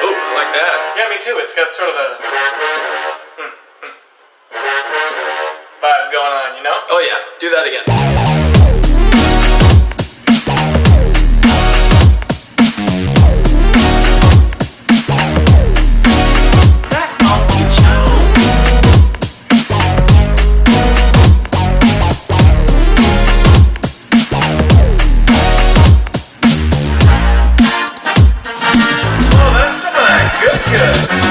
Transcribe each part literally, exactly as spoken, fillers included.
Oh, I like that. Yeah, me too. It's got sort of a hmm, hmm, vibe going on, you know? Oh yeah, do that again. Oh, that's some of that good good.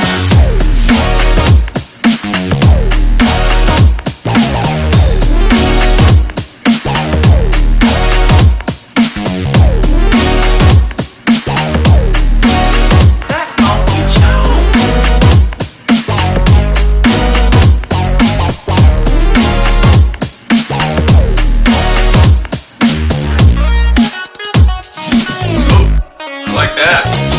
I like that.